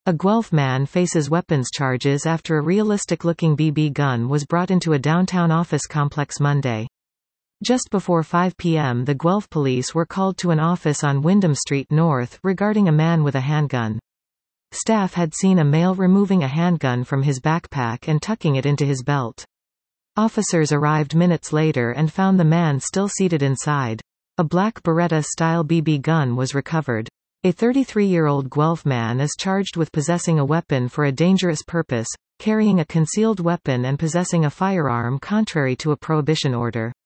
A Guelph man faces weapons charges after a realistic-looking BB gun was brought into a downtown office complex Monday. Just before 5 p.m. the Guelph police were called to an office on Wyndham Street North regarding a man with a handgun. Staff had seen a male removing a handgun from his backpack and tucking it into his belt. Officers arrived minutes later and found the man still seated inside. A black Beretta-style BB gun was recovered. A 33-year-old Guelph man is charged with possessing a weapon for a dangerous purpose, carrying a concealed weapon and possessing a firearm contrary to a prohibition order.